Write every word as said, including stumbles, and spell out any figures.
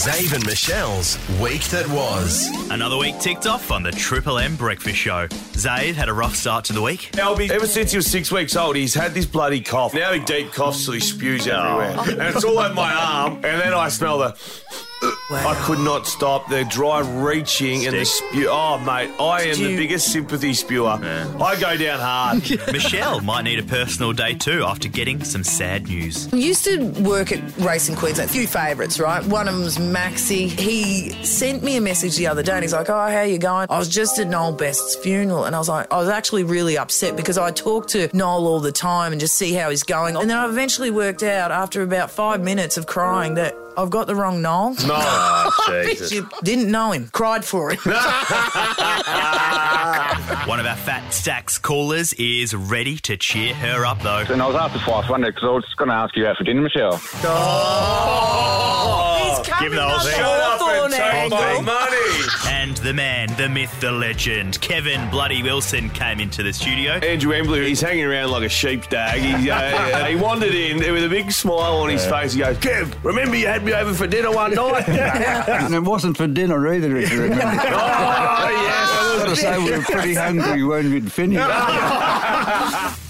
Zave and Michelle's Week That Was. Another week ticked off on the Triple M Breakfast Show. Zave had a rough start to the week. Albie, ever since he was six weeks old, he's had this bloody cough. Now he deep coughs till he spews everywhere. Oh. And it's all over my arm. And then I smell the... Wow. I could not stop the dry reaching and the spew. Oh, mate, I am you... the biggest sympathy spewer. Yeah. I go down hard. Michelle might need a personal day too after getting some sad news. I used to work at Racing Queensland. A few favourites, right? One of them was Maxie. He sent me a message the other day and he's like, oh, how you going? I was just at Noel Best's funeral and I was like, I was actually really upset because I talk to Noel all the time and just see how he's going. And then I eventually worked out after about five minutes of crying that I've got the wrong Noel. No, oh, Jesus. You didn't know him. Cried for him. One of our Fat Stacks callers is ready to cheer her up, though. And I was after five hundred because I was going to ask you out for dinner, Michelle. Oh, he's coming Give the whole up thing. Hawthorne Take my angle. money. And the man, the myth, the legend, Kevin Bloody Wilson came into the studio. Andrew Embley, he's hanging around like a sheepdog. He, uh, he wandered in with a big smile on his face. He goes, Kev, remember you had me over for dinner one night? And it wasn't for dinner either, if you remember. Oh, yes. I've got to say, we were pretty hungry when we'd finished.